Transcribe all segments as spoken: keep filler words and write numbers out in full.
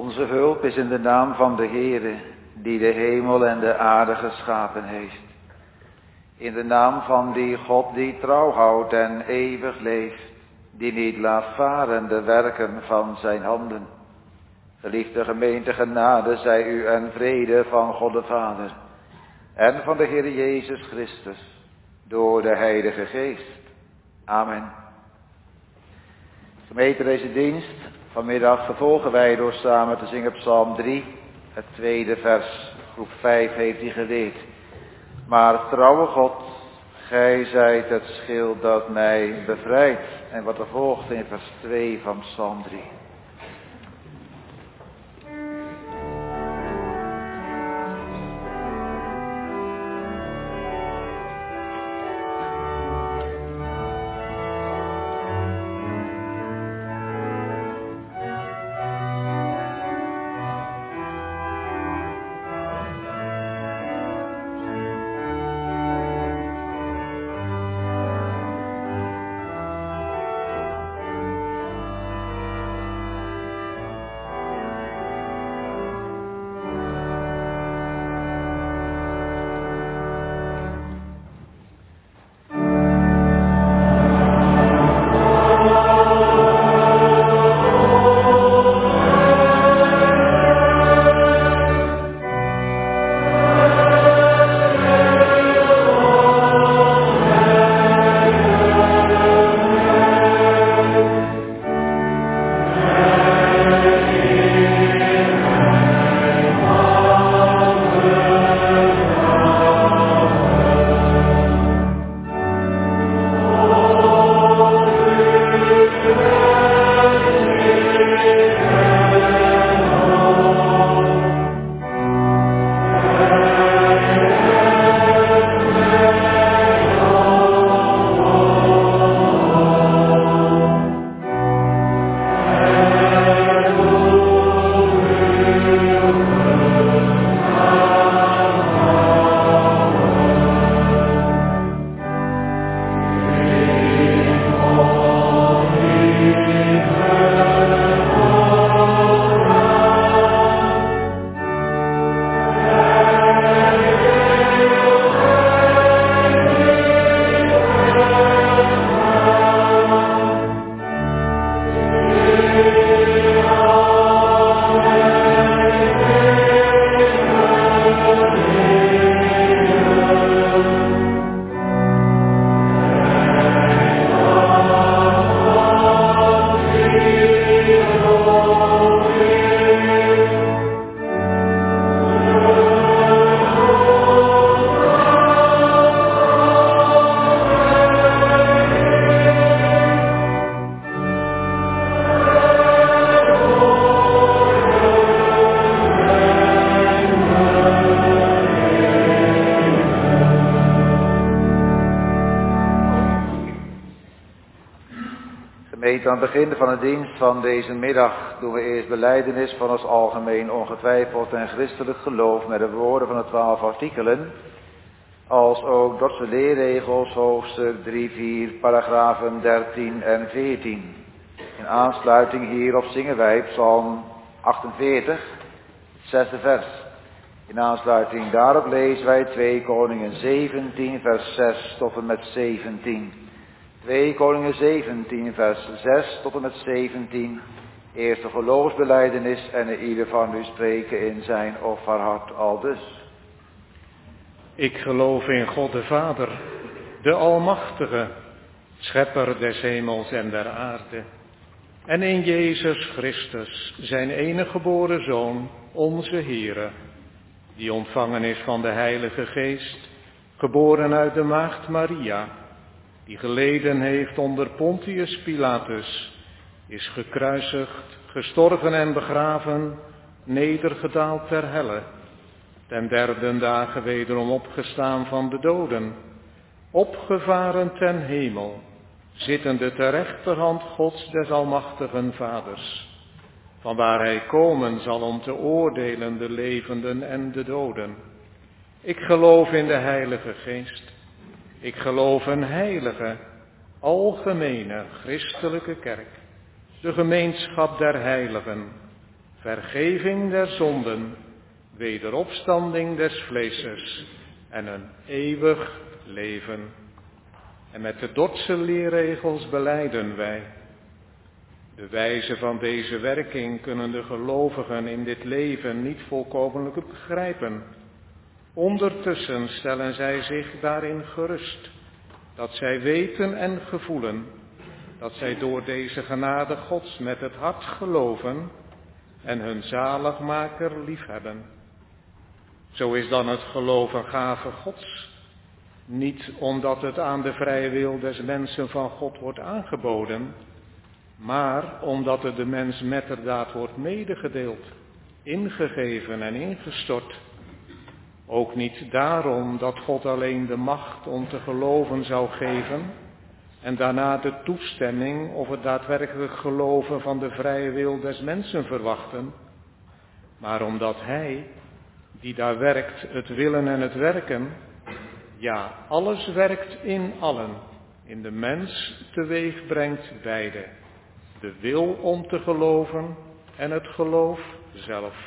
Onze hulp is in de naam van de Heere, die de hemel en de aarde geschapen heeft. In de naam van die God die trouw houdt en eeuwig leeft, die niet laat varen de werken van zijn handen. Geliefde gemeente, genade zij u en vrede van God de Vader en van de Heer Jezus Christus door de Heilige Geest. Amen. Gemeente, deze dienst vanmiddag vervolgen wij door samen te zingen Psalm drie, het tweede vers. Groep vijf heeft hij geleerd. Maar trouwe God, gij zijt het schild dat mij bevrijdt. En wat er volgt in vers twee van Psalm drie. Aan het begin van de dienst van deze middag doen we eerst belijdenis van ons algemeen ongetwijfeld en christelijk geloof met de woorden van de twaalf artikelen, als ook Dordtse leerregels, hoofdstuk drie, vier, paragrafen dertien en veertien. In aansluiting hierop zingen wij Psalm achtenveertig, het zesde vers. In aansluiting daarop lezen wij twee Koningen zeventien, vers zes tot en met zeventien. twee Koningen zeventien, vers zes tot en met zeventien. Eerste geloofsbelijdenis en ieder van u spreken in zijn of haar hart aldus. Ik geloof in God de Vader, de Almachtige, Schepper des hemels en der aarde. En in Jezus Christus, zijn enige geboren Zoon, onze Heere, die ontvangen is van de Heilige Geest, geboren uit de Maagd Maria, die geleden heeft onder Pontius Pilatus, is gekruisigd, gestorven en begraven, nedergedaald ter helle, ten derde dagen wederom opgestaan van de doden, opgevaren ten hemel, zittende ter rechterhand Gods des almachtigen Vaders, vanwaar hij komen zal om te oordelen de levenden en de doden. Ik geloof in de Heilige Geest. Ik geloof een heilige, algemene, christelijke kerk, de gemeenschap der heiligen, vergeving der zonden, wederopstanding des vleeses en een eeuwig leven. En met de Dordtse leerregels belijden wij: de wijze van deze werking kunnen de gelovigen in dit leven niet volkomenlijk begrijpen. Ondertussen stellen zij zich daarin gerust, dat zij weten en gevoelen dat zij door deze genade Gods met het hart geloven en hun zaligmaker liefhebben. Zo is dan het geloof een gave Gods, niet omdat het aan de vrije wil des mensen van God wordt aangeboden, maar omdat het de mens metterdaad wordt medegedeeld, ingegeven en ingestort. Ook niet daarom dat God alleen de macht om te geloven zou geven en daarna de toestemming of het daadwerkelijk geloven van de vrije wil des mensen verwachten, maar omdat Hij, die daar werkt, het willen en het werken, ja, alles werkt in allen, in de mens teweeg brengt beide, de wil om te geloven en het geloof zelf.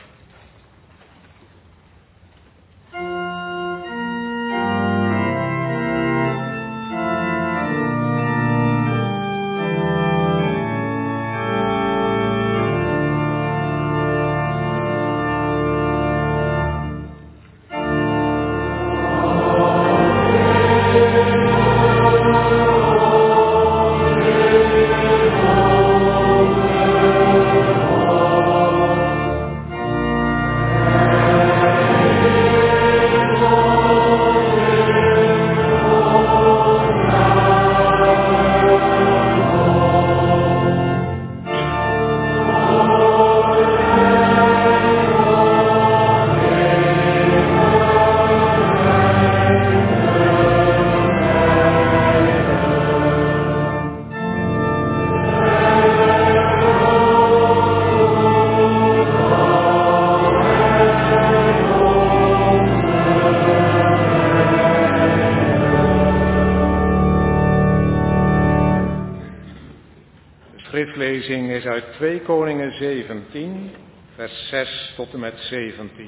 Schriftlezing is uit twee Koningen zeventien, vers zes tot en met zeventien.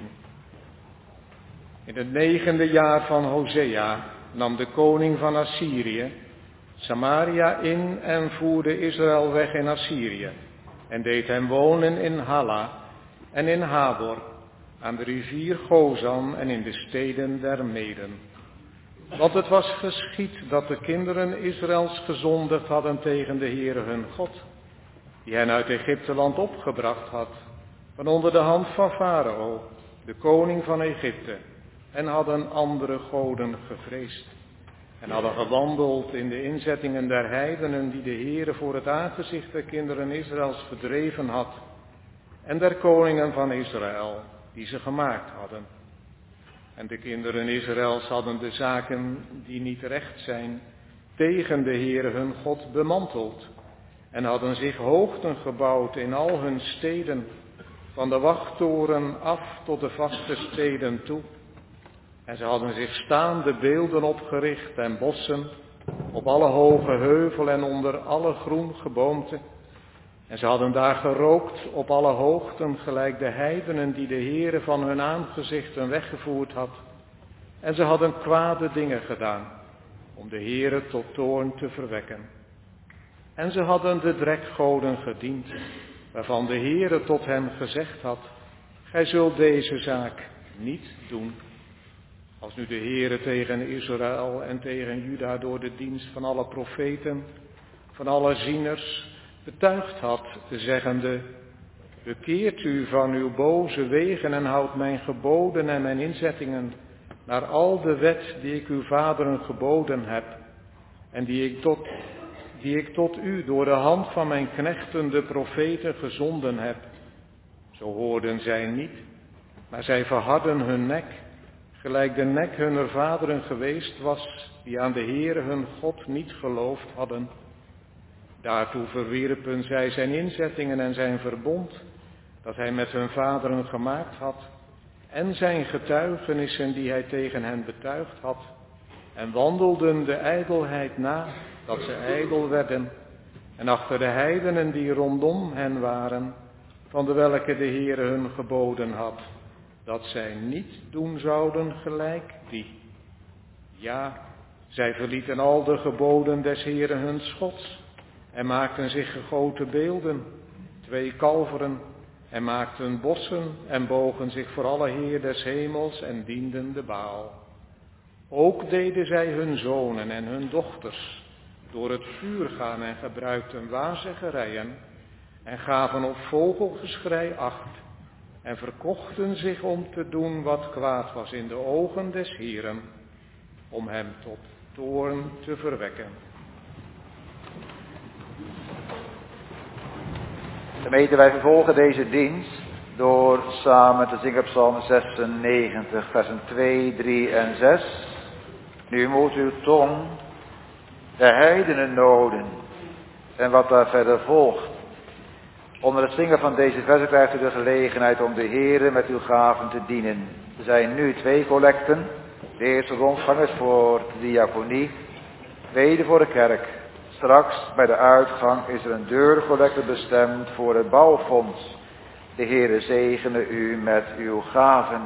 In het negende jaar van Hosea nam de koning van Assyrië Samaria in en voerde Israël weg in Assyrië en deed hem wonen in Hala en in Habor, aan de rivier Gozan en in de steden der Meden. Want het was geschied dat de kinderen Israëls gezondigd hadden tegen de Heere hun God, die hen uit Egypteland opgebracht had, van onder de hand van Farao, de koning van Egypte, en hadden andere goden gevreesd. En hadden gewandeld in de inzettingen der heidenen die de Heere voor het aangezicht der kinderen Israëls verdreven had, en der koningen van Israël, die ze gemaakt hadden. En de kinderen Israëls hadden de zaken die niet recht zijn, tegen de Heere hun God bemanteld, en hadden zich hoogten gebouwd in al hun steden, van de wachttoren af tot de vaste steden toe. En ze hadden zich staande beelden opgericht en bossen, op alle hoge heuvel en onder alle groen geboomte. En ze hadden daar gerookt op alle hoogten, gelijk de heidenen die de Heere van hun aangezichten weggevoerd had. En ze hadden kwade dingen gedaan, om de Heere tot toorn te verwekken. En ze hadden de drekgoden gediend, waarvan de Heere tot hen gezegd had: gij zult deze zaak niet doen. Als nu de Heere tegen Israël en tegen Juda door de dienst van alle profeten, van alle zieners, betuigd had, zeggende: bekeert u van uw boze wegen en houdt mijn geboden en mijn inzettingen, naar al de wet die ik uw vaderen geboden heb, en die ik tot, die ik tot u door de hand van mijn knechten de profeten gezonden heb. Zo hoorden zij niet, maar zij verhardden hun nek, gelijk de nek hunner vaderen geweest was, die aan de Heere hun God niet geloofd hadden. Daartoe verwierpen zij zijn inzettingen en zijn verbond, dat hij met hun vaderen gemaakt had, en zijn getuigenissen die hij tegen hen betuigd had, en wandelden de ijdelheid na, dat ze ijdel werden, en achter de heidenen die rondom hen waren, van de welke de Heere hun geboden had, dat zij niet doen zouden gelijk die. Ja, zij verlieten al de geboden des Heeren huns Gods en maakten zich gegoten beelden, twee kalveren, en maakten bossen en bogen zich voor alle Heer des hemels en dienden de Baal. Ook deden zij hun zonen en hun dochters door het vuur gaan en gebruikten waarzegerijen en gaven op vogelgeschrei acht en verkochten zich om te doen wat kwaad was in de ogen des Heeren, om hem tot toorn te verwekken. Gemeente, wij vervolgen deze dienst door samen te zingen op Psalm zesennegentig, versen twee, drie en zes. Nu moet uw tong de heidenen noden en wat daar verder volgt. Onder het zingen van deze versen krijgt u de gelegenheid om de Heere met uw gaven te dienen. Er zijn nu twee collecten. De eerste rondgang is voor de diaconie, tweede voor de kerk. Straks bij de uitgang is er een deurcollecte bestemd voor het bouwfonds. De Heere zegene u met uw gaven.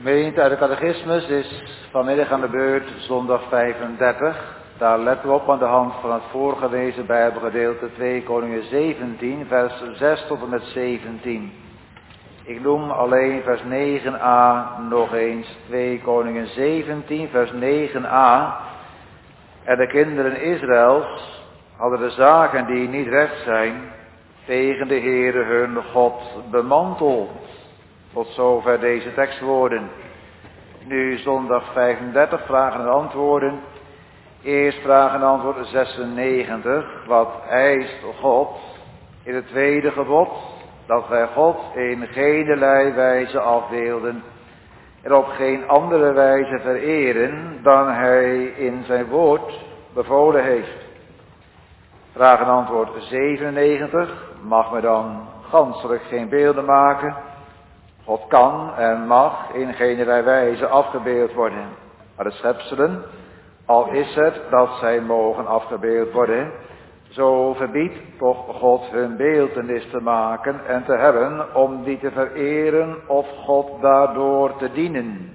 Gemeente uit de catechismus is vanmiddag aan de beurt zondag vijfendertig. Daar letten we op aan de hand van het voorgelezen Bijbelgedeelte twee Koningen zeventien, vers zes tot en met zeventien. Ik noem alleen vers negen a nog eens, twee Koningen zeventien, vers negen a. En de kinderen Israëls hadden de zaken die niet recht zijn tegen de Heere hun God bemanteld. Tot zover deze tekstwoorden. Nu zondag vijfendertig, vragen en antwoorden. Eerst vragen en antwoord zesennegentig. Wat eist God in het tweede gebod? Dat wij God in geenerlei wijze afbeelden en op geen andere wijze vereren dan hij in zijn woord bevolen heeft. Vraag en antwoord zevenennegentig. Mag men dan ganselijk geen beelden maken? God kan en mag in geenerlei wijze afgebeeld worden. Maar de schepselen, al is het dat zij mogen afgebeeld worden, zo verbiedt toch God hun beeltenis te maken en te hebben om die te vereren of God daardoor te dienen.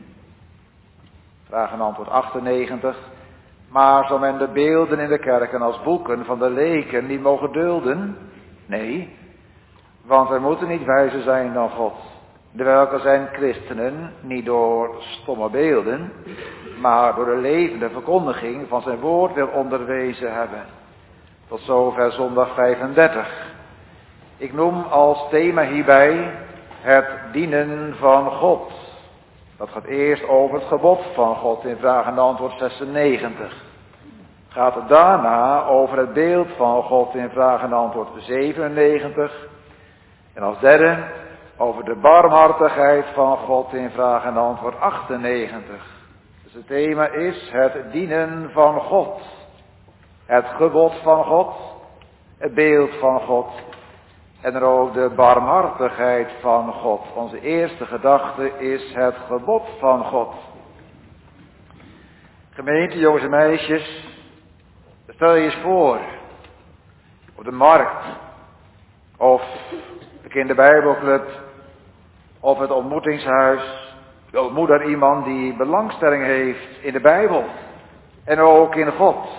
Vraag en antwoord achtennegentig. Maar zal men de beelden in de kerken als boeken van de leken niet mogen dulden? Nee, want wij moeten niet wijzer zijn dan God. De welke zijn christenen niet door stomme beelden, maar door de levende verkondiging van zijn woord wil onderwezen hebben. Tot zover zondag vijfendertig. Ik noem als thema hierbij het dienen van God. Dat gaat eerst over het gebod van God in vraag en antwoord zesennegentig. Gaat het daarna over het beeld van God in vraag en antwoord zevenennegentig. En als derde over de barmhartigheid van God in vraag en antwoord achtennegentig. Dus het thema is het dienen van God. Het gebod van God, het beeld van God en er ook de barmhartigheid van God. Onze eerste gedachte is het gebod van God. Gemeente, jongens en meisjes, stel je eens voor, op de markt, of de kinderbijbelclub, of het ontmoetingshuis, je ontmoet daar iemand die belangstelling heeft in de Bijbel en ook in God.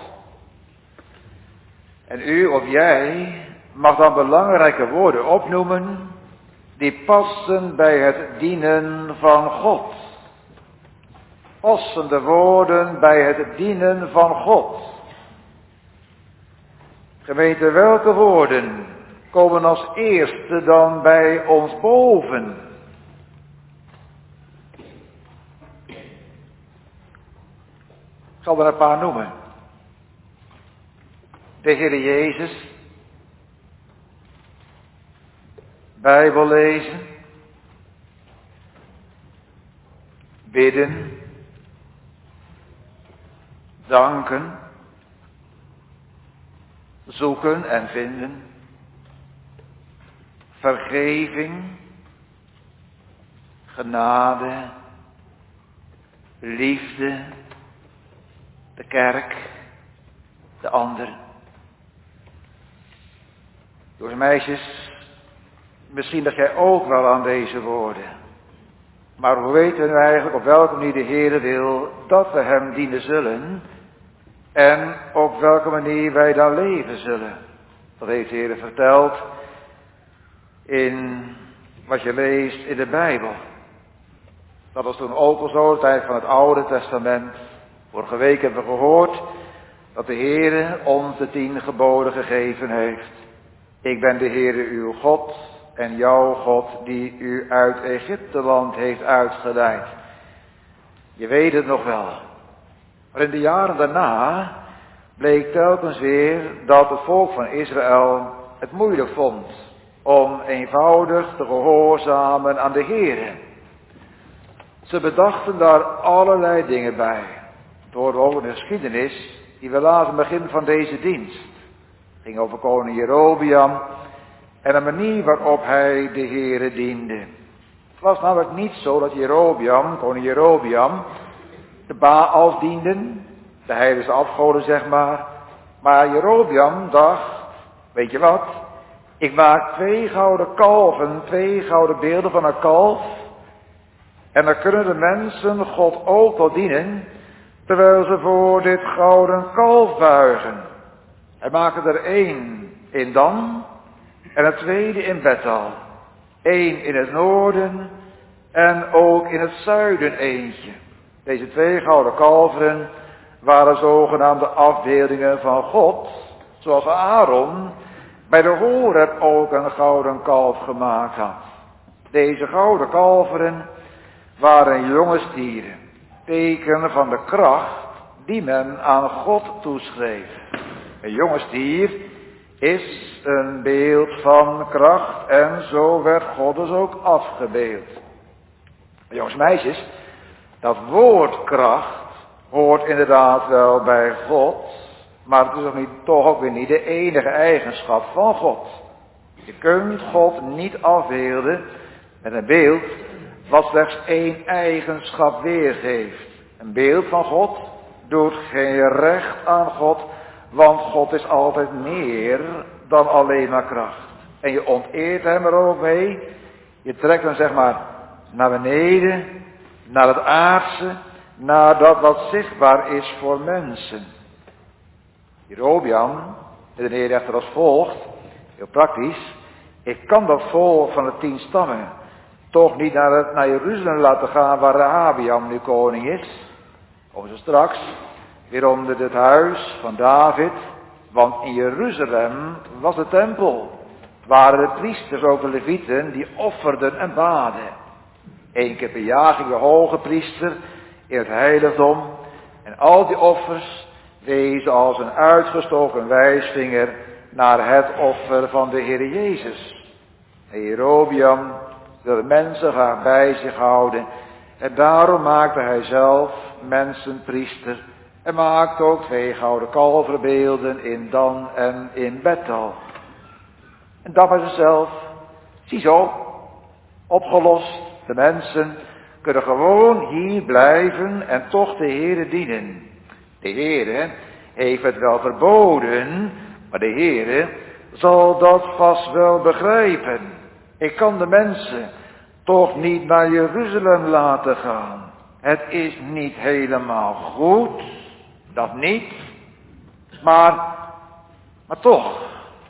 En u of jij mag dan belangrijke woorden opnoemen die passen bij het dienen van God. Passende woorden bij het dienen van God. Gemeente, welke woorden komen als eerste dan bij ons boven? Ik zal er een paar noemen. De Heer Jezus, Bijbel lezen, bidden, danken, zoeken en vinden, vergeving, genade, liefde, de kerk, de ander. Jongens en meisjes, misschien dat jij ook wel aan deze woorden. Maar hoe weten we nu eigenlijk op welke manier de Heere wil dat we hem dienen zullen? En op welke manier wij dan leven zullen? Dat heeft de Heere verteld in wat je leest in de Bijbel. Dat was toen ook al zo, de tijd van het Oude Testament. Vorige week hebben we gehoord dat de Heere ons de tien geboden gegeven heeft. Ik ben de Heere uw God en jouw God die u uit Egypteland heeft uitgeleid. Je weet het nog wel. Maar in de jaren daarna bleek telkens weer dat het volk van Israël het moeilijk vond om eenvoudig te gehoorzamen aan de Heere. Ze bedachten daar allerlei dingen bij. Het horen we ook in de geschiedenis die we lazen aan het begin van deze dienst. Het ging over koning Jerobeam en de manier waarop hij de Heere diende. Het was namelijk niet zo dat Jerobeam, koning Jerobeam, de Baals dienden, de heidense afgoden zeg maar. Maar Jerobeam dacht, weet je wat, ik maak twee gouden kalven, twee gouden beelden van een kalf. En dan kunnen de mensen God ook wel dienen, terwijl ze voor dit gouden kalf buigen. Hij maakt er één in Dan en het tweede in Bethel. Eén in het noorden en ook in het zuiden eentje. Deze twee gouden kalveren waren zogenaamde afbeeldingen van God, zoals Aaron bij de Horeb ook een gouden kalf gemaakt had. Deze gouden kalveren waren jonge stieren, teken van de kracht die men aan God toeschreef. Een jonge stier is een beeld van kracht en zo werd God dus ook afgebeeld. Jongens en meisjes, dat woord kracht hoort inderdaad wel bij God, maar het is toch, niet, toch ook weer niet de enige eigenschap van God. Je kunt God niet afbeelden met een beeld wat slechts één eigenschap weergeeft. Een beeld van God doet geen recht aan God, want God is altijd meer dan alleen maar kracht. En je onteert hem er ook mee. Je trekt hem zeg maar naar beneden, naar het aardse, naar dat wat zichtbaar is voor mensen. Jerobeam redeneerde echter als volgt, heel praktisch. Ik kan dat volk van de tien stammen toch niet naar, het, naar Jeruzalem laten gaan waar Rehabeam nu koning is. Of zo straks weer onder het huis van David, want in Jeruzalem was de tempel. Waren de priesters, ook de levieten, die offerden en baden. Eén keer per jaar ging de hoge priester in het heiligdom en al die offers wezen als een uitgestoken wijsvinger naar het offer van de Heer Jezus. En Jerobeam wilde mensen graag bij zich houden en daarom maakte hij zelf mensen priester en maakte ook twee gouden kalverbeelden in Dan en in Bethel. En dat was het zelf. Ziezo, opgelost. De mensen kunnen gewoon hier blijven en toch de Heere dienen. De Heere heeft het wel verboden, maar de Heere zal dat vast wel begrijpen. Ik kan de mensen toch niet naar Jeruzalem laten gaan. Het is niet helemaal goed, dat niet, maar, maar toch.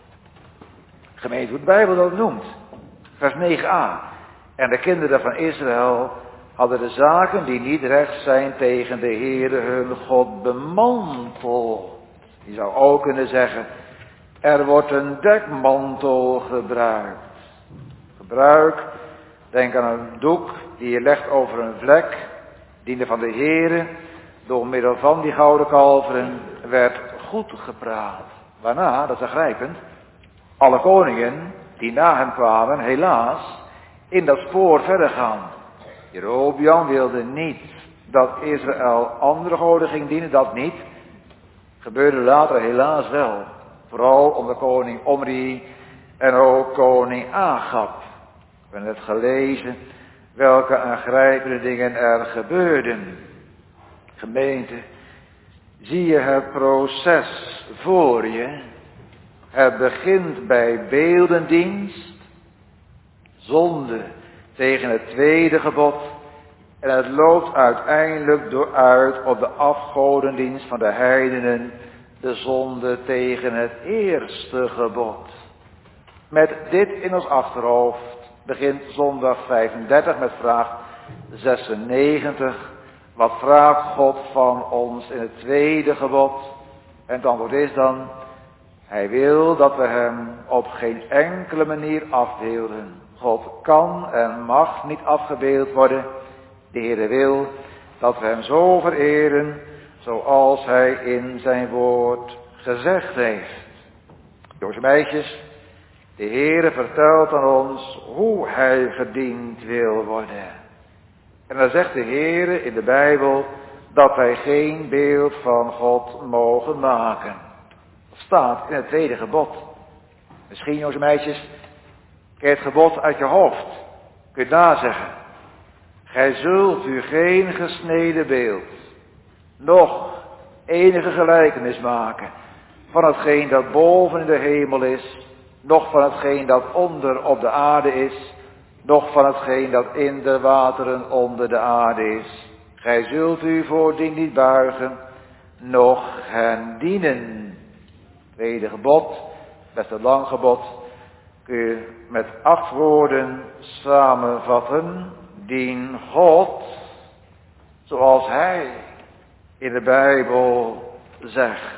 Gemeente hoe de Bijbel dat noemt. Vers negen a. En de kinderen van Israël hadden de zaken die niet recht zijn tegen de Heere hun God bemanteld. Je zou ook kunnen zeggen, er wordt een dekmantel gebruikt. Gebruik, denk aan een doek die je legt over een vlek, diende van de Heere, door middel van die gouden kalveren werd goed gepraat. Waarna, dat is aangrijpend, alle koningen die na hem kwamen, helaas, in dat spoor verder gaan. Jerobeam wilde niet dat Israël andere goden ging dienen, dat niet. Gebeurde later helaas wel. Vooral onder koning Omri en ook koning Agab. We hebben net gelezen welke aangrijpende dingen er gebeurden. Gemeente, zie je het proces voor je? Het begint bij beeldendienst, zonde tegen het tweede gebod en het loopt uiteindelijk door uit op de afgodendienst van de heidenen, de zonde tegen het eerste gebod. Met dit in ons achterhoofd begint zondag vijfendertig met vraag zesennegentig. Wat vraagt God van ons in het tweede gebod? En het antwoord is dan, hij wil dat we hem op geen enkele manier afbeelden. God kan en mag niet afgebeeld worden. De Heere wil dat we hem zo vereren zoals hij in zijn woord gezegd heeft. Jongens en meisjes, de Heere vertelt aan ons hoe hij gediend wil worden. En dan zegt de Heere in de Bijbel dat wij geen beeld van God mogen maken. Dat staat in het tweede gebod. Misschien, jongens en meisjes, ken je het gebod uit je hoofd. Kun je nazeggen. Gij zult u geen gesneden beeld, noch enige gelijkenis maken van hetgeen dat boven in de hemel is, noch van hetgeen dat onder op de aarde is, noch van hetgeen dat in de wateren onder de aarde is. Gij zult u voordien niet buigen, noch hen dienen. Tweede gebod, best een lang gebod, kun je met acht woorden samenvatten. Dien God, zoals Hij in de Bijbel zegt.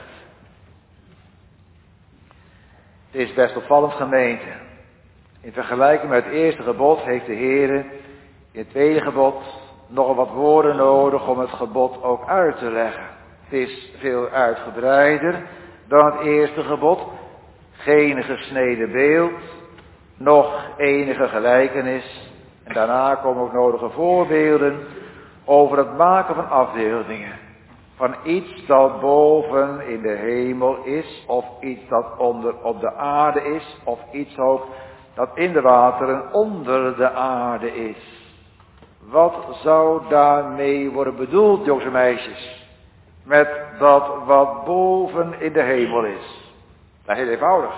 Het is best opvallend, gemeente. In vergelijking met het eerste gebod heeft de Heer in het tweede gebod nog wat woorden nodig om het gebod ook uit te leggen. Het is veel uitgebreider dan het eerste gebod. Geen gesneden beeld, nog enige gelijkenis. En daarna komen ook nodige voorbeelden over het maken van afbeeldingen. Van iets dat boven in de hemel is, of iets dat onder op de aarde is, of iets ook dat in de wateren onder de aarde is. Wat zou daarmee worden bedoeld, jongens en meisjes? Met dat wat boven in de hemel is. Dat is heel eenvoudig.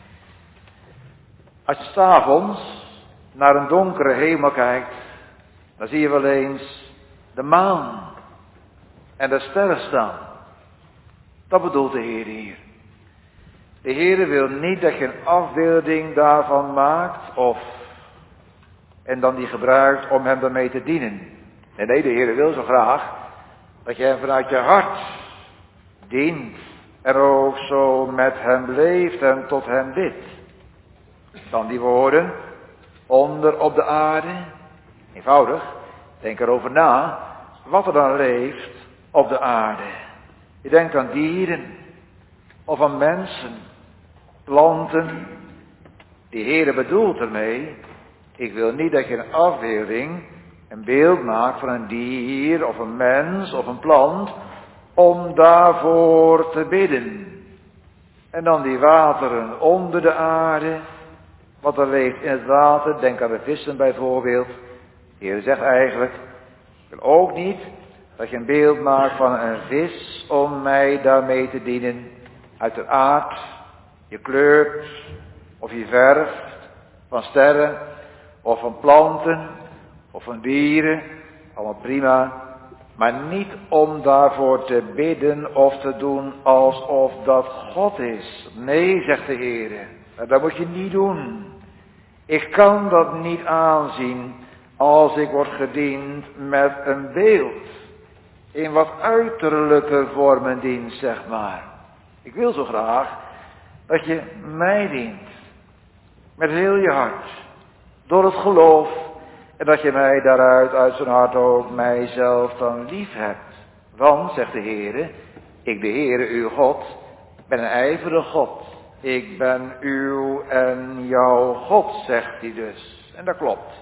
Als je 's avonds naar een donkere hemel kijkt, dan zie je wel eens de maan en de sterren staan. Dat bedoelt de Heer hier. De Heer wil niet dat je een afbeelding daarvan maakt of en dan die gebruikt om hem daarmee te dienen. Nee, nee, de Heer wil zo graag dat je hem vanuit je hart dient en ook zo met hem leeft en tot hem bidt. Dan die woorden, onder op de aarde, eenvoudig, denk erover na, wat er dan leeft op de aarde. Je denkt aan dieren, of aan mensen, planten. De Heer bedoelt ermee, ik wil niet dat je een afbeelding, een beeld maakt van een dier, of een mens, of een plant, om daarvoor te bidden. En dan die wateren onder de aarde, wat er leeft in het water, denk aan de vissen bijvoorbeeld. De Heer zegt eigenlijk, ik wil ook niet dat je een beeld maakt van een vis om mij daarmee te dienen. Uiteraard, je kleurt of je verft van sterren of van planten of van dieren, allemaal prima. Maar niet om daarvoor te bidden of te doen alsof dat God is. Nee, zegt de Heer, dat moet je niet doen. Ik kan dat niet aanzien als ik word gediend met een beeld. In wat uiterlijke vormen dient, zeg maar. Ik wil zo graag dat je mij dient. Met heel je hart. Door het geloof. En dat je mij daaruit, uit zijn hart ook, mijzelf dan lief hebt. Want, zegt de Heere, ik de Heere, uw God, ben een ijverige God. Ik ben uw en jouw God, zegt hij dus. En dat klopt.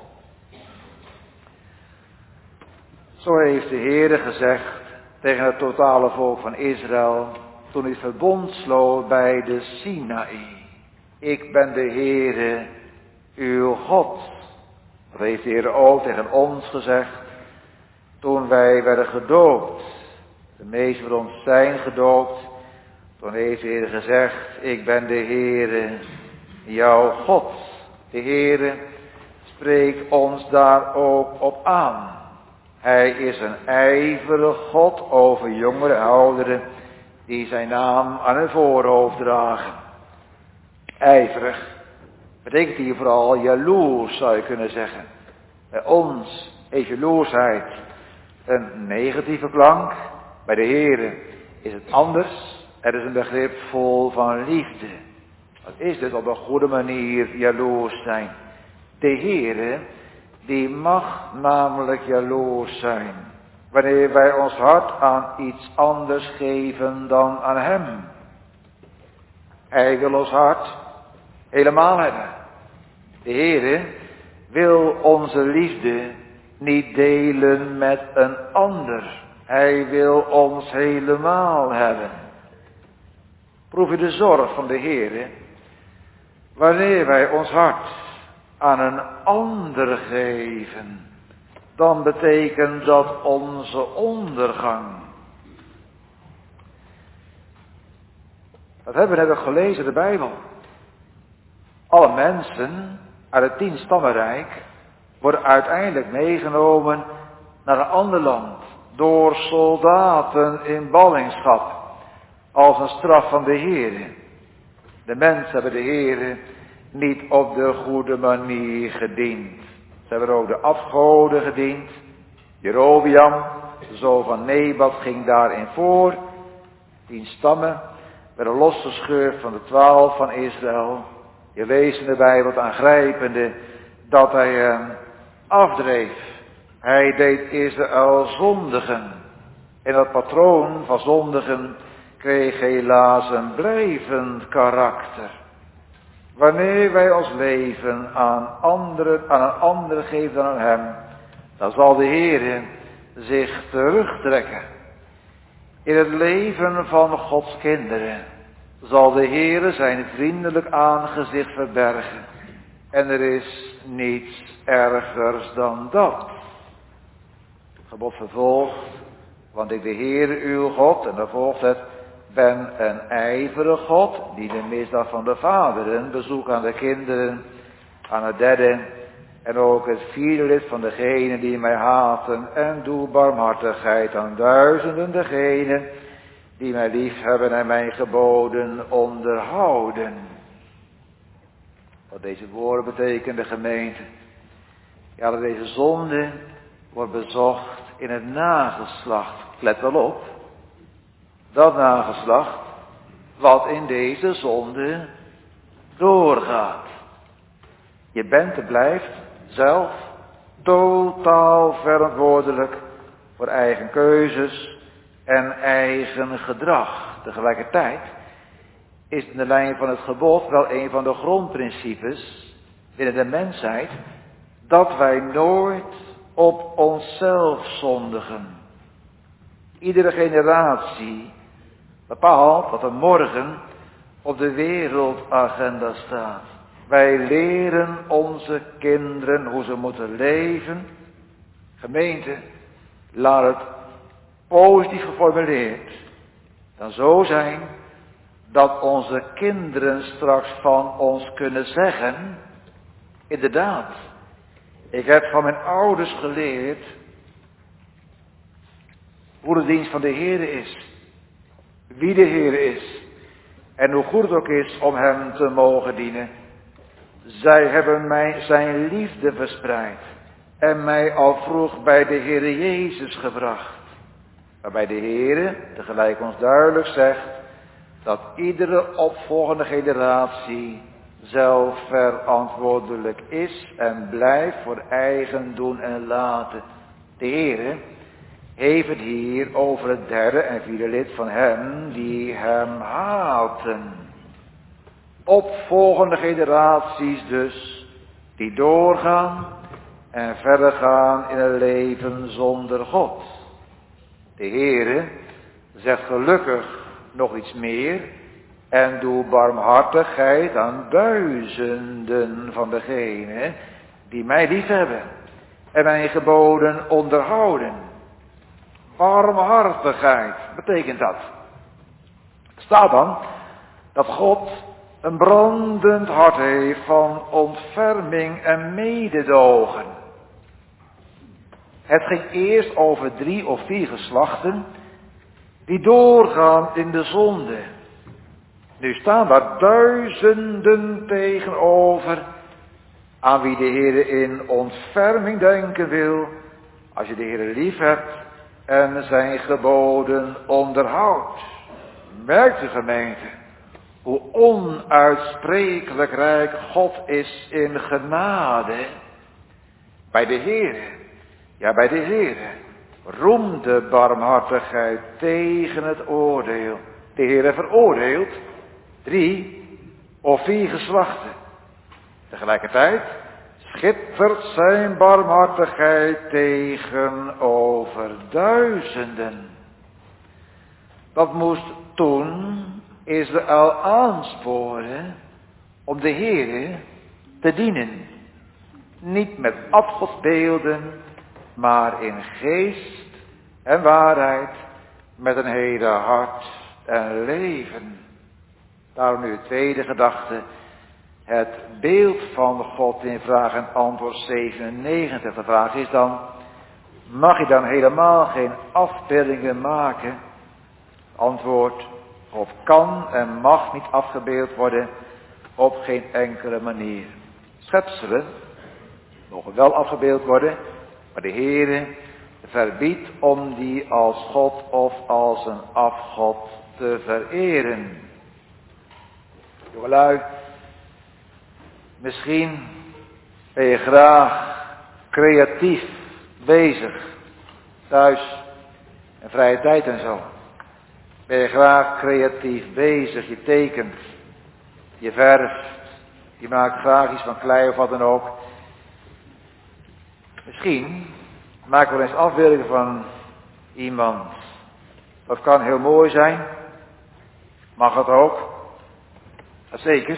Zo heeft de Heere gezegd tegen het totale volk van Israël, toen hij het verbond sloot bij de Sinaï. Ik ben de Heere, uw God. Dat heeft de Heer ook tegen ons gezegd, toen wij werden gedoopt. De meesten van ons zijn gedoopt. Toen heeft de Heer gezegd, ik ben de Heere, jouw God. De Heere spreekt ons daar ook op aan. Hij is een ijverige God over jongeren en ouderen, die zijn naam aan hun voorhoofd dragen. Ijverig betekent hier vooral jaloers, zou je kunnen zeggen. Bij ons heeft jaloersheid een negatieve klank. Bij de Heere is het anders. Er is een begrip vol van liefde. Dat is dus op een goede manier jaloers zijn. De Heere, die mag namelijk jaloers zijn. Wanneer wij ons hart aan iets anders geven dan aan hem. Hij wil ons hart helemaal hebben. De Heere wil onze liefde niet delen met een ander. Hij wil ons helemaal hebben. Proef je de zorg van de Heere, wanneer wij ons hart aan een ander geven, dan betekent dat onze ondergang. Dat hebben we net ook gelezen in de Bijbel. Alle mensen uit het tien stammenrijk wordt uiteindelijk meegenomen naar een ander land. Door soldaten in ballingschap. Als een straf van de Heere. De mensen hebben de Heere niet op de goede manier gediend. Ze hebben ook de afgoden gediend. Jerobeam, de zoon van Nebat, ging daarin voor. Tien stammen werden losgescheurd van de twaalf van Israël. Je leest in de Bijbel het aangrijpende dat hij hem afdreef. Hij deed Israël zondigen. En dat patroon van zondigen kreeg helaas een blijvend karakter. Wanneer wij ons leven aan, anderen, aan een ander geven dan aan hem, dan zal de Heer zich terugtrekken. In het leven van Gods kinderen zal de Heer zijn vriendelijk aangezicht verbergen. En er is niets ergers dan dat. Het gebod vervolgt, want ik de Heer uw God, en dan volgt het, ben een ijverige God, die de misdaad van de vaderen bezoekt aan de kinderen, aan het derde, en ook het vierde lid van degenen die mij haten, en doe barmhartigheid aan duizenden degenen die mij lief hebben en mijn geboden onderhouden. Wat deze woorden betekenen, de gemeente. Ja, dat deze zonde wordt bezocht in het nageslacht. Let wel op. Dat nageslacht wat in deze zonde doorgaat. Je bent en blijft zelf totaal verantwoordelijk voor eigen keuzes en eigen gedrag. Tegelijkertijd is in de lijn van het gebod wel een van de grondprincipes binnen de mensheid dat wij nooit op onszelf zondigen. Iedere generatie bepaalt wat er morgen op de wereldagenda staat. Wij leren onze kinderen hoe ze moeten leven. Gemeente, laat het positief geformuleerd dan zo zijn dat onze kinderen straks van ons kunnen zeggen, inderdaad, ik heb van mijn ouders geleerd hoe de dienst van de Heere is, wie de Heere is en hoe goed het ook is om hem te mogen dienen. Zij hebben mij zijn liefde verspreid en mij al vroeg bij de Heere Jezus gebracht. Waarbij de Heere tegelijk ons duidelijk zegt dat iedere opvolgende generatie zelf verantwoordelijk is en blijft voor eigen doen en laten. De Heere heeft het hier over het derde en vierde lid van hen die hem haten. Opvolgende generaties dus, die doorgaan en verder gaan in een leven zonder God. De Heere zegt gelukkig nog iets meer en doe barmhartigheid aan duizenden van degenen die mij lief hebben en mijn geboden onderhouden. Barmhartigheid betekent dat. Staat dan dat God een brandend hart heeft van ontferming en mededogen. Het ging eerst over drie of vier geslachten die doorgaan in de zonde. Nu staan daar duizenden tegenover aan wie de Heer in ontferming denken wil, als je de Heer lief hebt en zijn geboden onderhoudt. Merkt de gemeente hoe onuitsprekelijk rijk God is in genade bij de Heer. Ja, bij de Heer. Roem de barmhartigheid tegen het oordeel. De Heer veroordeelt drie of vier geslachten. Tegelijkertijd schittert zijn barmhartigheid tegenover duizenden. Dat moest toen Israël aansporen om de Heere te dienen. Niet met afgodsbeelden, maar in geest en waarheid, met een hele hart en leven. Daarom nu de tweede gedachte. het beeld van God in vraag en antwoord zevenennegentig. De vraag is dan, mag je dan helemaal geen afbeeldingen maken? Antwoord, God kan en mag niet afgebeeld worden op geen enkele manier. Schepselen mogen wel afgebeeld worden, maar de Heere verbiedt om die als God of als een afgod te vereren. Jongelui, misschien ben je graag creatief bezig, thuis en vrije tijd en zo. Ben je graag creatief bezig, je tekent, je verft, je maakt graag iets van klei of wat dan ook. Misschien maak wel eens afbeeldingen van iemand. Dat kan heel mooi zijn. Mag het ook? Zeker.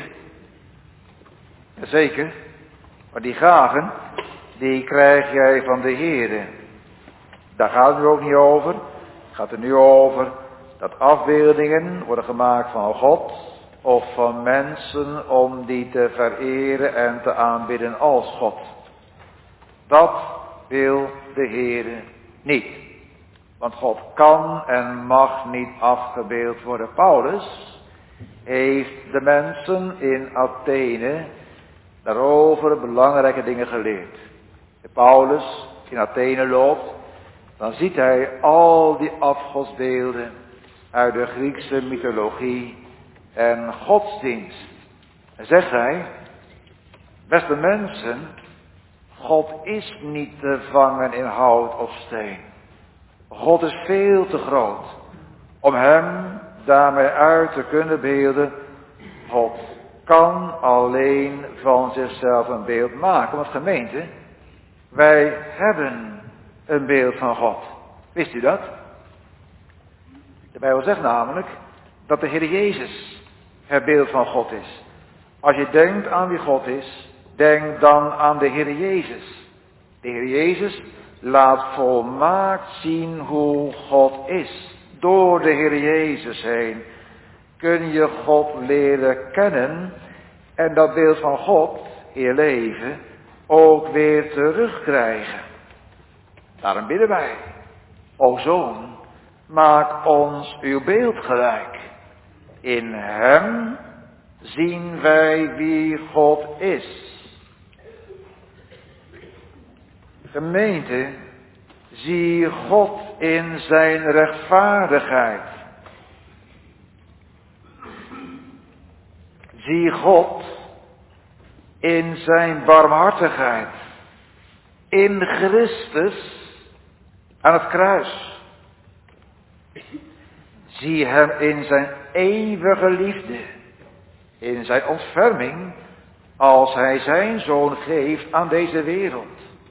Zeker. Maar die gaven, die krijg jij van de Heere. Daar gaat het nu ook niet over. Het gaat er nu over dat afbeeldingen worden gemaakt van God of van mensen om die te vereren en te aanbidden als God. Dat wil de Heere niet. Want God kan en mag niet afgebeeld worden. Paulus heeft de mensen in Athene daarover belangrijke dingen geleerd. Als Paulus in Athene loopt, dan ziet hij al die afgodsbeelden uit de Griekse mythologie en godsdienst. En zegt hij, beste mensen, God is niet te vangen in hout of steen. God is veel te groot om hem daarmee uit te kunnen beelden. God kan alleen van zichzelf een beeld maken. Want gemeente, wij hebben een beeld van God. Wist u dat? De Bijbel zegt namelijk dat de Heer Jezus het beeld van God is. Als je denkt aan wie God is, denk dan aan de Heer Jezus. De Heer Jezus laat volmaakt zien hoe God is. Door de Heer Jezus heen kun je God leren kennen en dat beeld van God in je leven ook weer terugkrijgen. Daarom bidden wij, o Zoon, maak ons uw beeld gelijk. In hem zien wij wie God is. Gemeente, zie God in zijn rechtvaardigheid. Zie God in zijn barmhartigheid. In Christus aan het kruis. Zie hem in zijn eeuwige liefde. In zijn ontferming als hij zijn zoon geeft aan deze wereld.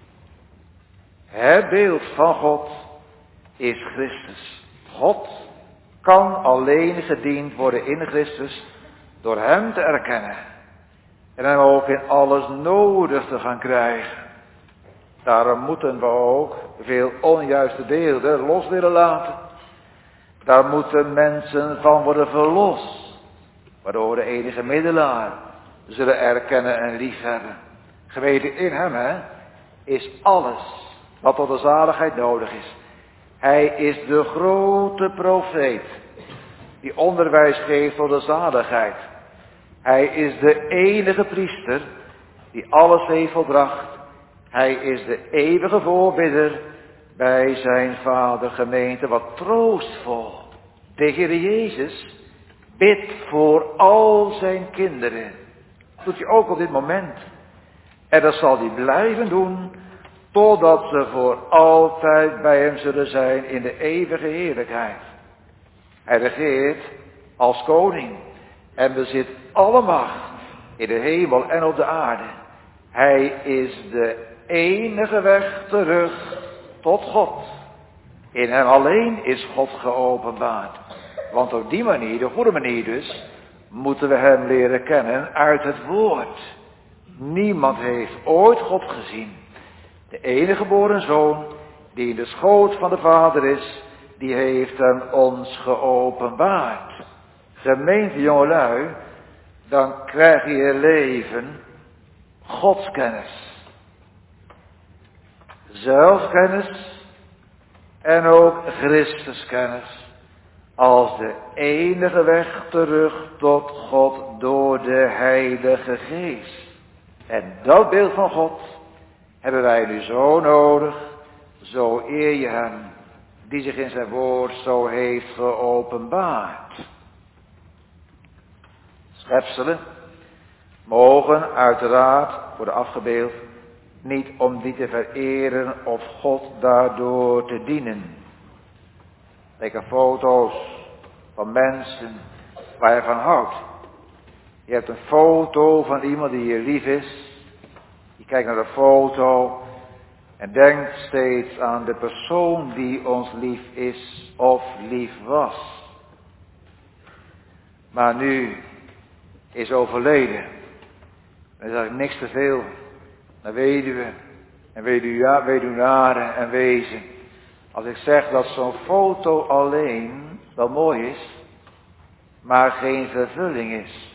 Het beeld van God is Christus. God kan alleen gediend worden in Christus door hem te erkennen. En hem ook in alles nodig te gaan krijgen. Daarom moeten we ook veel onjuiste beelden los willen laten. Daar moeten mensen van worden verlost. Waardoor de enige middelaar zullen erkennen en liefhebben. Geweten in hem, hè, is alles wat tot de zaligheid nodig is. Hij is de grote profeet die onderwijs geeft tot de zaligheid. Hij is de enige priester die alles heeft volbracht. Hij is de eeuwige voorbidder bij zijn vader gemeente. Wat troostvol. De Heer Jezus bidt voor al zijn kinderen. Dat doet hij ook op dit moment. En dat zal hij blijven doen, totdat ze voor altijd bij hem zullen zijn in de eeuwige heerlijkheid. Hij regeert als koning en bezit alle macht in de hemel en op de aarde. Hij is de enige weg terug tot God. In hem alleen is God geopenbaard. Want op die manier, de goede manier dus, moeten we hem leren kennen uit het woord. Niemand heeft ooit God gezien. De enige geboren zoon, die in de schoot van de Vader is, die heeft hem ons geopenbaard. Gemeente jongelui, dan krijg je in je leven Godskennis. Zelfkennis en ook Christuskennis. Als de enige weg terug tot God door de Heilige Geest. En dat beeld van God hebben wij nu zo nodig, zo eer je hem, die zich in zijn woord zo heeft geopenbaard. Schepselen mogen uiteraard worden afgebeeld, niet om die te vereren of God daardoor te dienen. Lekker foto's van mensen waar je van houdt. Je hebt een foto van iemand die je lief is. Je kijkt naar de foto en denkt steeds aan de persoon die ons lief is of lief was. Maar nu is overleden. Dan is eigenlijk niks te veel. Dan weduwe en weduwnaren en wezen. Als ik zeg dat zo'n foto alleen wel mooi is, maar geen vervulling is.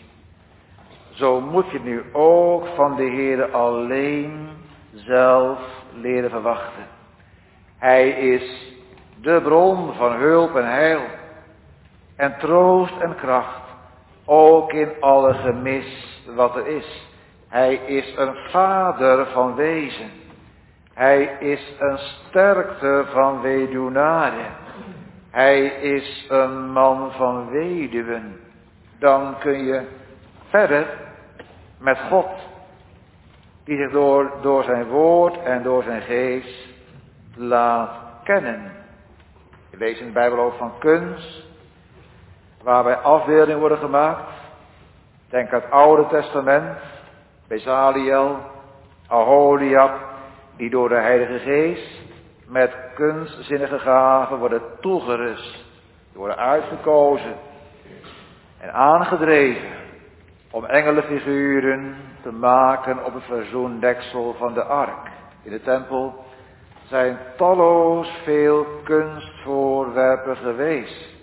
Zo moet je nu ook van de Heere alleen zelf leren verwachten. Hij is de bron van hulp en heil en troost en kracht, ook in alle gemis wat er is. Hij is een vader van wezen. Hij is een sterkte van weduwnaren. Hij is een man van weduwen. Dan kun je verder met God, die zich door, door zijn woord en door zijn geest laat kennen. Je leest in de Bijbel ook van kunst, waarbij afbeeldingen worden gemaakt. Denk aan het Oude Testament, Bezaliel, Aholiab, die door de Heilige Geest met kunstzinnige gaven worden toegerust. Die worden uitgekozen en aangedreven om engelenfiguren te maken op het verzoendeksel van de ark. In de tempel zijn talloos veel kunstvoorwerpen geweest.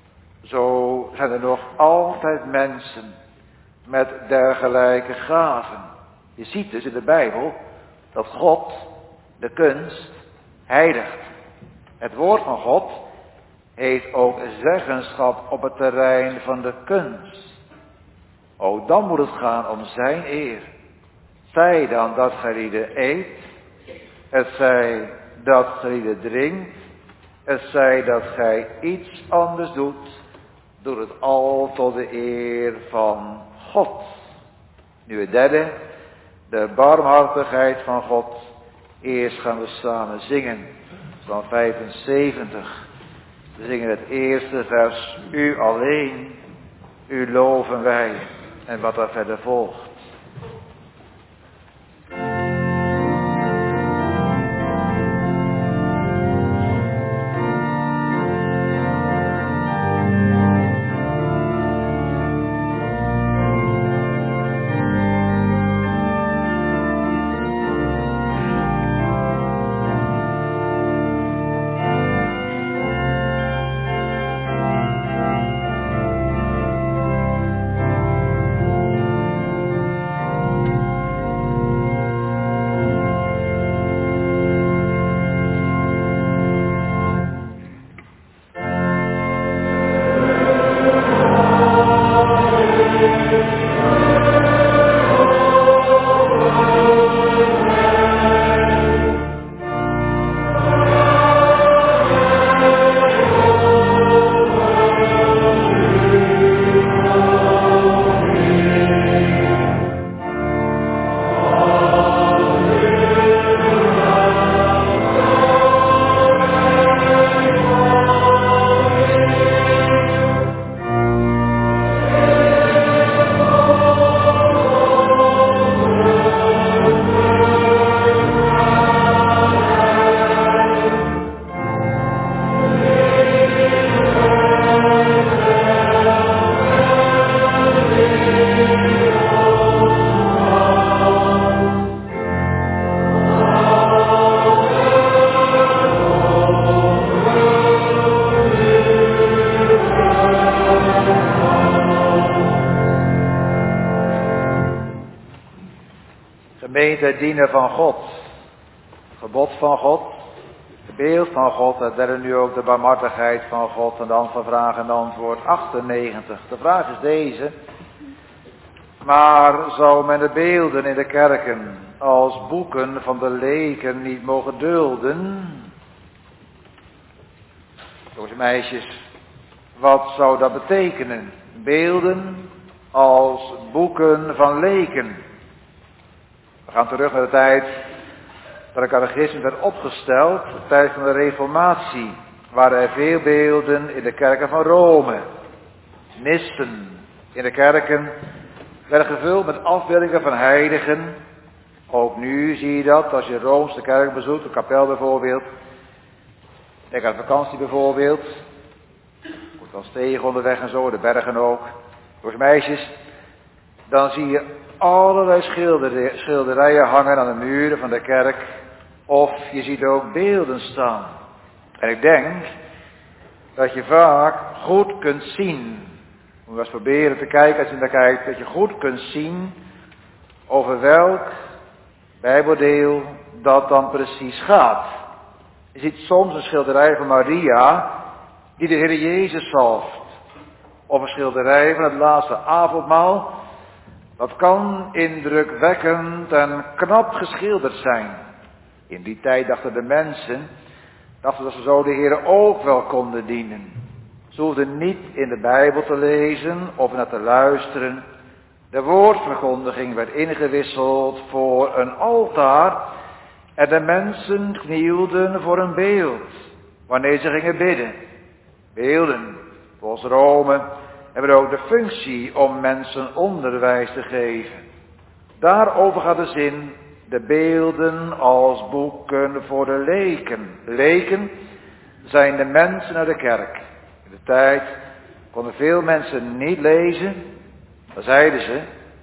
Zo zijn er nog altijd mensen met dergelijke gaven. Je ziet dus in de Bijbel dat God de kunst heiligt. Het woord van God heeft ook zeggenschap op het terrein van de kunst. Ook dan moet het gaan om zijn eer. Zij dan dat gelieden eet, het zij dat gelieden drinkt, het zij dat gij iets anders doet, doet het al tot de eer van God. Nu het derde, de barmhartigheid van God. Eerst gaan we samen zingen, Psalm vijfenzeventig. We zingen het eerste vers, u alleen, u loven wij, en wat er verder volgt. niet het dienen van God. Het gebod van God, het beeld van God, en derde nu ook de barmhartigheid van God. En dan van vraag en antwoord achtennegentig. De vraag is deze. Maar zou men de beelden in de kerken als boeken van de leken niet mogen dulden? Jongens en meisjes, wat zou dat betekenen? Beelden als boeken van leken. We gaan terug naar de tijd dat de catechisme werd opgesteld, de tijd van de Reformatie. Waren er veel beelden in de kerken van Rome. Missen in de kerken werden gevuld met afbeeldingen van heiligen. Ook nu zie je dat als je Rooms de kerk bezoekt, de kapel bijvoorbeeld. Denk aan de vakantie bijvoorbeeld. Wordt wel stegen onderweg en zo, de bergen ook. Voor meisjes, dan zie je allerlei schilder, schilderijen hangen aan de muren van de kerk. Of je ziet ook beelden staan. En ik denk dat je vaak goed kunt zien. Moet je eens proberen te kijken als je naar kijkt. Dat je goed kunt zien over welk Bijbeldeel dat dan precies gaat. Je ziet soms een schilderij van Maria die de Heer Jezus zalft. Of een schilderij van het laatste avondmaal. Dat kan indrukwekkend en knap geschilderd zijn. In die tijd dachten de mensen, dachten dat ze zo de Heer ook wel konden dienen. Ze hoefden niet in de Bijbel te lezen of naar te luisteren. De woordverkondiging werd ingewisseld voor een altaar. En de mensen knielden voor een beeld, wanneer ze gingen bidden. Beelden, volgens Rome, hebben ook de functie om mensen onderwijs te geven. Daarover gaat de zin, de beelden als boeken voor de leken. Leken zijn de mensen uit de kerk. In de tijd konden veel mensen niet lezen. Dan zeiden ze,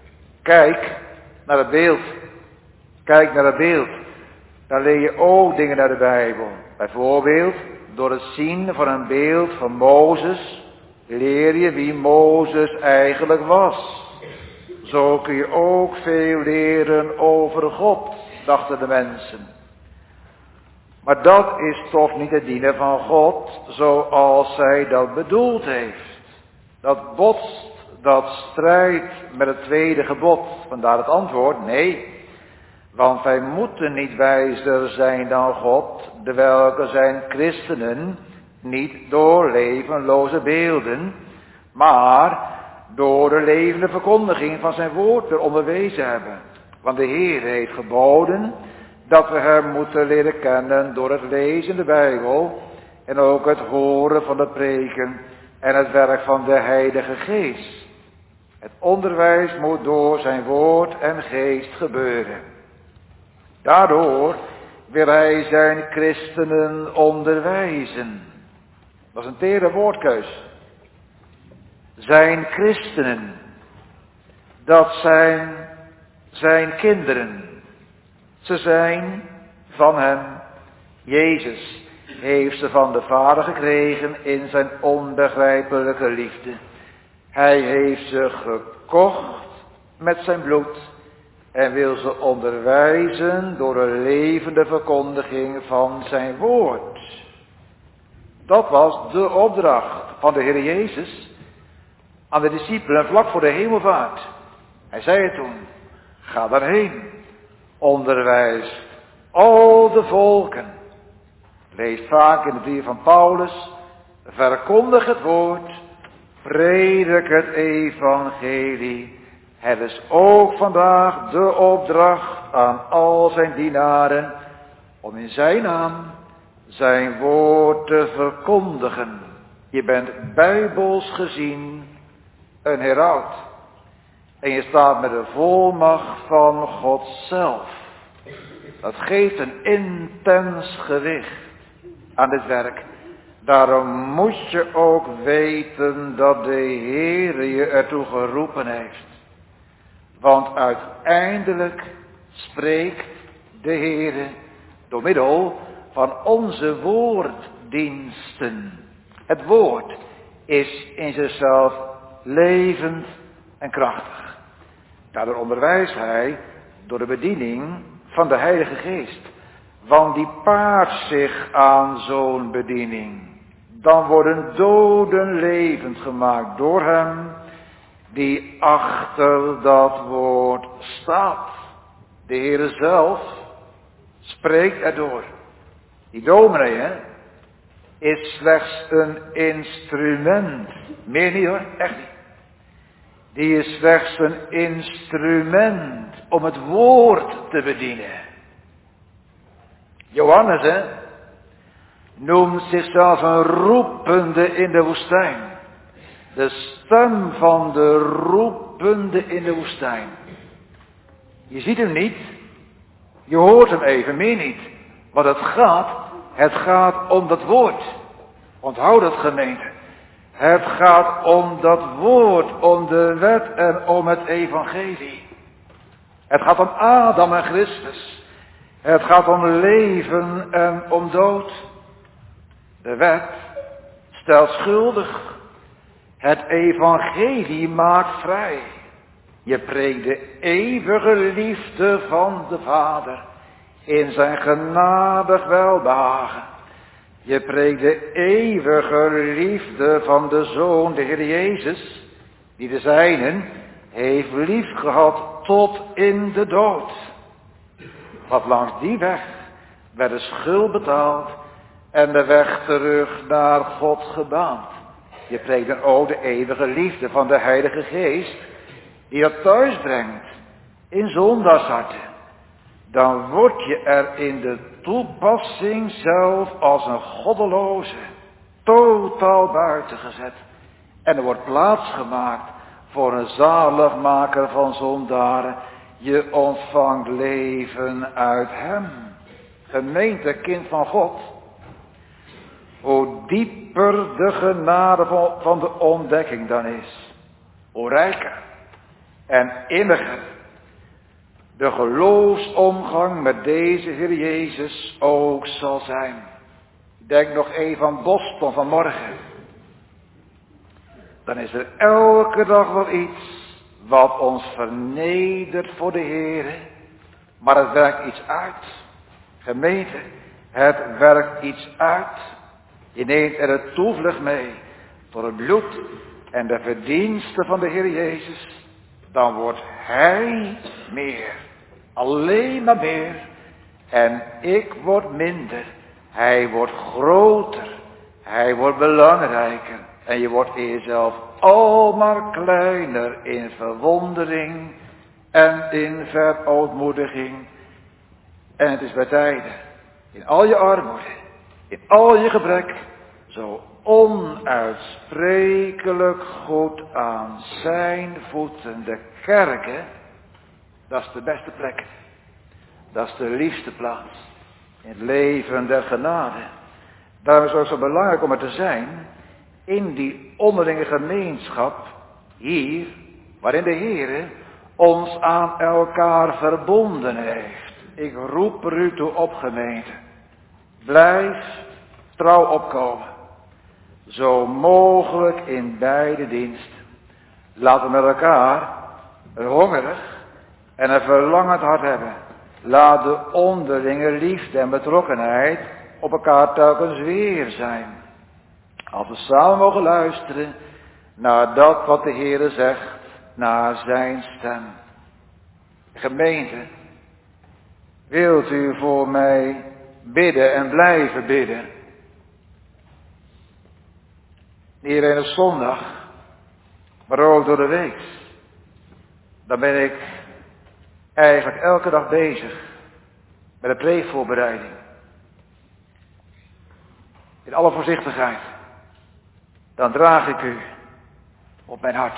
kijk naar het beeld. Kijk naar het beeld. Dan leer je ook dingen naar de Bijbel. Bijvoorbeeld, door het zien van een beeld van Mozes, leer je wie Mozes eigenlijk was. Zo kun je ook veel leren over God, dachten de mensen. Maar dat is toch niet het dienen van God, zoals zij dat bedoeld heeft. Dat botst, dat strijdt met het tweede gebod. Vandaar het antwoord, nee. Want wij moeten niet wijzer zijn dan God, de welke zijn christenen niet door levenloze beelden, maar door de levende verkondiging van zijn woord er onderwezen hebben. Want de Heer heeft geboden dat we hem moeten leren kennen door het lezen in de Bijbel en ook het horen van de preken en het werk van de Heilige Geest. Het onderwijs moet door zijn woord en geest gebeuren. Daardoor wil hij zijn christenen onderwijzen. Dat is een tere woordkeus. Zijn christenen. Dat zijn zijn kinderen. Ze zijn van hem. Jezus heeft ze van de Vader gekregen in zijn onbegrijpelijke liefde. Hij heeft ze gekocht met zijn bloed. En wil ze onderwijzen door een levende verkondiging van zijn woord. Dat was de opdracht van de Heer Jezus aan de discipelen vlak voor de hemelvaart. Hij zei het toen, ga daarheen, onderwijs al de volken. Lees vaak in de brief van Paulus, verkondig het woord, predik het evangelie. Het is ook vandaag de opdracht aan al zijn dienaren om in zijn naam zijn woord te verkondigen. Je bent bijbels gezien een heraut. En je staat met de volmacht van God zelf. Dat geeft een intens gewicht aan dit werk. Daarom moet je ook weten dat de Heer je ertoe geroepen heeft. Want uiteindelijk spreekt de Heer door middel van onze woorddiensten. Het woord is in zichzelf levend en krachtig. Daardoor onderwijst hij door de bediening van de Heilige Geest. Want die paart zich aan zo'n bediening. Dan worden doden levend gemaakt door hem die achter dat woord staat. De Heere zelf spreekt erdoor. Die dominee, hè, is slechts een instrument. Meer niet hoor, echt niet. Die is slechts een instrument om het woord te bedienen. Johannes, hè, noemt zichzelf een roepende in de woestijn. De stem van de roepende in de woestijn. Je ziet hem niet. Je hoort hem even, meer niet. Want het gaat, het gaat om dat woord. Onthoud dat, gemeente. Het gaat om dat woord, om de wet en om het evangelie. Het gaat om Adam en Christus. Het gaat om leven en om dood. De wet stelt schuldig. Het evangelie maakt vrij. Je preekt de eeuwige liefde van de Vader in zijn genadig welbehagen. Je preekt de eeuwige liefde van de Zoon, de Heer Jezus, die de zijnen heeft lief gehad tot in de dood. Want langs die weg werd de schuld betaald en de weg terug naar God gebaand. Je preekt dan ook de eeuwige liefde van de Heilige Geest, die dat thuis brengt in zondagsharten. Dan word je er in de toepassing zelf als een goddeloze totaal buiten gezet. En er wordt plaats gemaakt voor een zaligmaker van zondaren. Je ontvangt leven uit hem. Gemeente, kind van God. Hoe dieper de genade van de ontdekking dan is, hoe rijker en inniger de geloofsomgang met deze Heer Jezus ook zal zijn. Denk nog even aan Boston vanmorgen. Dan is er elke dag wel iets wat ons vernedert voor de Heer. Maar het werkt iets uit. Gemeente, het werkt iets uit. Je neemt er het toevlucht mee voor het bloed en de verdiensten van de Heer Jezus. Dan wordt Hij meer. Alleen maar meer. En ik word minder. Hij wordt groter. Hij wordt belangrijker. En je wordt in jezelf al maar kleiner in verwondering en in verootmoediging. En het is bij tijden, in al je armoede, in al je gebrek, zo onuitsprekelijk goed aan zijn voeten. De kerken, dat is de beste plek. Dat is de liefste plaats. In het leven der genade. Daarom is het ook zo belangrijk om er te zijn. In die onderlinge gemeenschap. Hier, waarin de Heer ons aan elkaar verbonden heeft. Ik roep er u toe op, gemeente. Blijf trouw opkomen. Zo mogelijk in beide diensten. Laten we met elkaar een hongerig en een verlangend hart hebben. Laat de onderlinge liefde en betrokkenheid op elkaar telkens weer zijn. Als we samen mogen luisteren naar dat wat de Heere zegt, naar zijn stem. Gemeente, wilt u voor mij bidden en blijven bidden? Niet alleen op zondag, maar ook door de week. Dan ben ik eigenlijk elke dag bezig met de preekvoorbereiding. In alle voorzichtigheid. Dan draag ik u op mijn hart.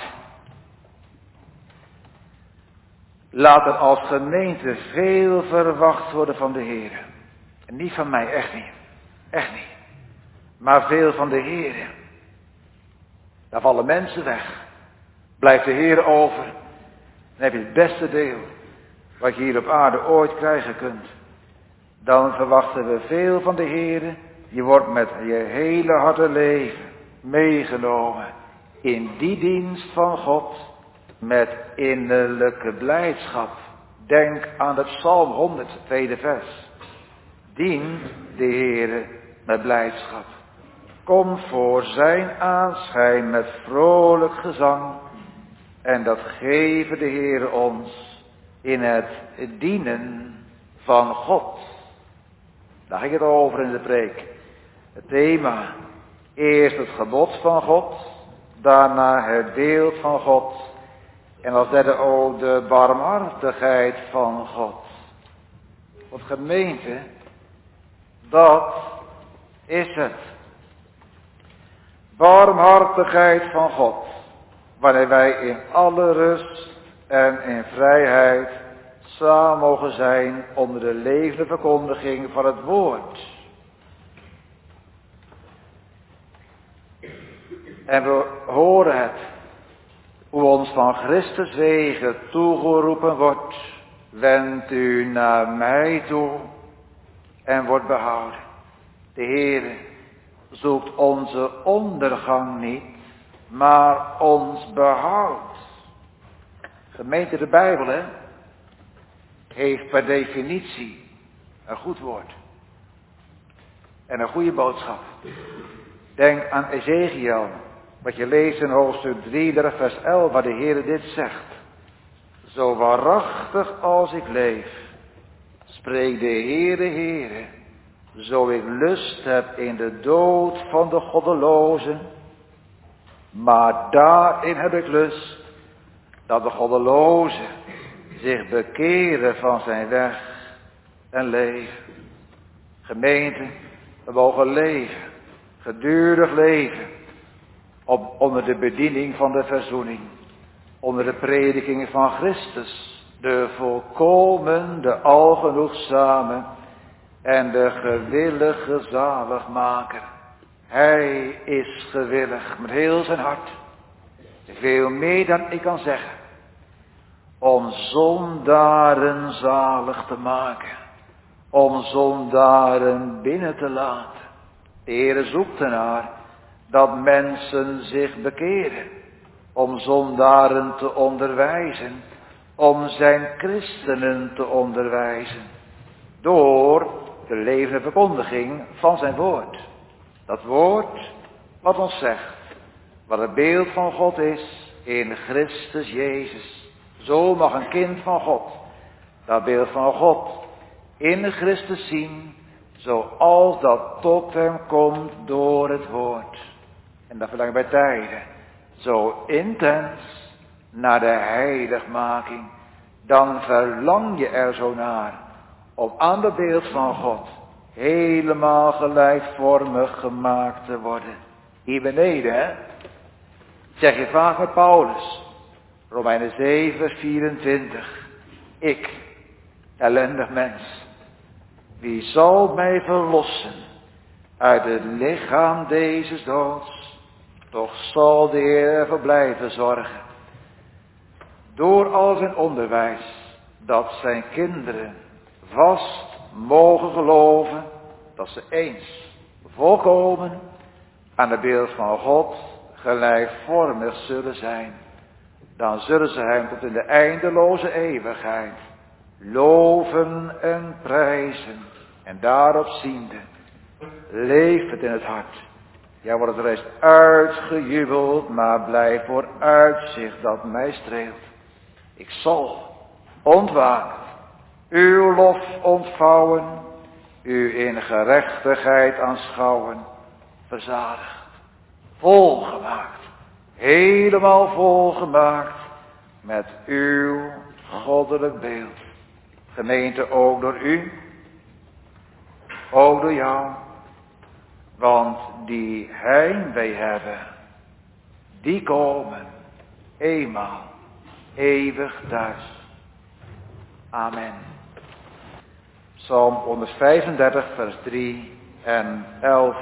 Laat er als gemeente veel verwacht worden van de Heer. En niet van mij, echt niet. Echt niet. Maar veel van de Heer. Dan vallen mensen weg. Blijft de Heer over. Dan heb je het beste deel wat je hier op aarde ooit krijgen kunt. Dan verwachten we veel van de Heer. Je wordt met je hele harte leven meegenomen in die dienst van God met innerlijke blijdschap. Denk aan het Psalm honderd, tweede vers. Dien de Heere met blijdschap. Kom voor zijn aanschijn met vrolijk gezang. En dat geven de Heere ons in het dienen van God. Daar ging het over in de preek. Het thema, eerst het gebod van God, daarna het beeld van God. En als derde ook de barmhartigheid van God. Want gemeente, dat is het. Barmhartigheid van God. Wanneer wij in alle rust en in vrijheid samen mogen zijn onder de levende verkondiging van het woord. En we horen het, hoe ons van Christus wegen toegeroepen wordt, wendt u naar mij toe en wordt behouden. De Heere zoekt onze ondergang niet, maar ons behoud. Gemeente, de Bijbel, hè, heeft per definitie een goed woord. En een goede boodschap. Denk aan Ezekiel, wat je leest in hoofdstuk drieëndertig vers elf, waar de Heere dit zegt. Zo waarachtig als ik leef, spreekt de Heere, Heere, zo ik lust heb in de dood van de goddelozen, maar daarin heb ik lust dat de goddelozen zich bekeren van zijn weg en leven. Gemeente, we mogen leven, gedurig leven, op, onder de bediening van de verzoening, onder de prediking van Christus, de volkomen, de algenoegzame en de gewillige zaligmaker. Hij is gewillig met heel zijn hart, veel meer dan ik kan zeggen, om zondaren zalig te maken, om zondaren binnen te laten. De Heere zoekt ernaar dat mensen zich bekeren, om zondaren te onderwijzen, om zijn christenen te onderwijzen, door de levende verkondiging van zijn woord. Dat woord wat ons zegt, wat het beeld van God is in Christus Jezus. Zo mag een kind van God dat beeld van God in Christus zien, zoals dat tot hem komt door het woord. En dat verlang bij tijden zo intens naar de heiligmaking, dan verlang je er zo naar om aan het beeld van God helemaal gelijkvormig gemaakt te worden. Hier beneden, hè, zeg je vaak met Paulus, Romeinen zeven, vierentwintig. Ik, ellendig mens, wie zal mij verlossen uit het lichaam deze doods? Toch zal de Heer voor blijven zorgen. Door al zijn onderwijs, dat zijn kinderen vast mogen geloven, dat ze eens volkomen aan het beeld van God gelijkvormig zullen zijn. Dan zullen ze hem tot in de eindeloze eeuwigheid loven en prijzen. En daarop ziende, leeft het in het hart. Ja, wordt het reeds uitgejubeld, maar blijf voor uitzicht dat mij streelt. Ik zal ontwaakt uw lof ontvouwen, u in gerechtigheid aanschouwen, verzadigd, volgemaakt, helemaal volgemaakt met uw goddelijk beeld. Gemeente, ook door u, ook door jou, want die heimwee hebben, die komen eenmaal eeuwig thuis. Amen. Psalm honderdvijfendertig, vers drie en elf.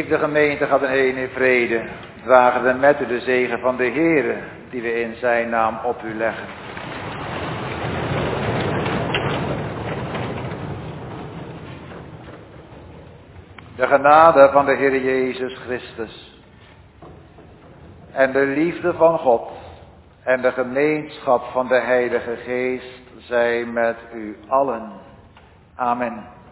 Geliefde gemeente, gaat heen in vrede. Dragen we met u de zegen van de Heere, die we in zijn naam op u leggen. De genade van de Heer Jezus Christus en de liefde van God en de gemeenschap van de Heilige Geest zij met u allen. Amen.